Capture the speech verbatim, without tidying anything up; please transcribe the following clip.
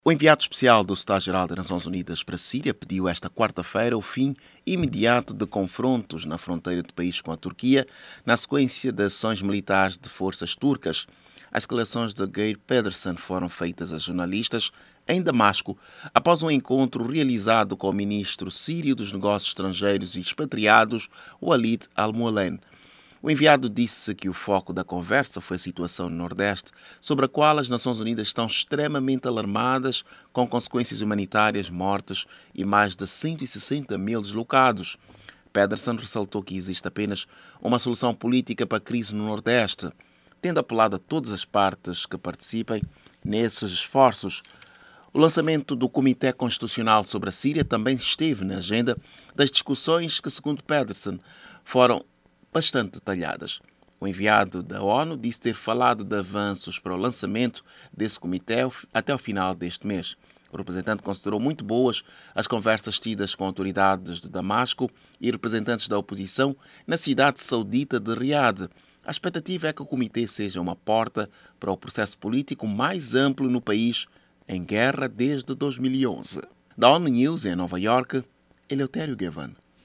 O enviado especial do Secretário-Geral das Nações Unidas para a Síria pediu esta quarta-feira o fim imediato de confrontos na fronteira do país com a Turquia, na sequência de ações militares de forças turcas. As declarações de Geir Pedersen foram feitas a jornalistas em Damasco, após um encontro realizado com o ministro sírio dos Negócios Estrangeiros e Expatriados, Walid al-Mualem. O enviado disse que o foco da conversa foi a situação no Nordeste, sobre a qual as Nações Unidas estão extremamente alarmadas, com consequências humanitárias, mortes e mais de cento e sessenta mil deslocados. Pedersen ressaltou que existe apenas uma solução política para a crise no Nordeste, tendo apelado a todas as partes que participem nesses esforços. O lançamento do Comitê Constitucional sobre a Síria também esteve na agenda das discussões que, segundo Pedersen, foram bastante detalhadas. O enviado da ONU disse ter falado de avanços para o lançamento desse comitê até o final deste mês. O representante considerou muito boas as conversas tidas com autoridades de Damasco e representantes da oposição na cidade saudita de Riad. A expectativa é que o comitê seja uma porta para o processo político mais amplo no país em guerra desde dois mil e onze. Da ONU News em Nova Iorque, Eleutério Gavan.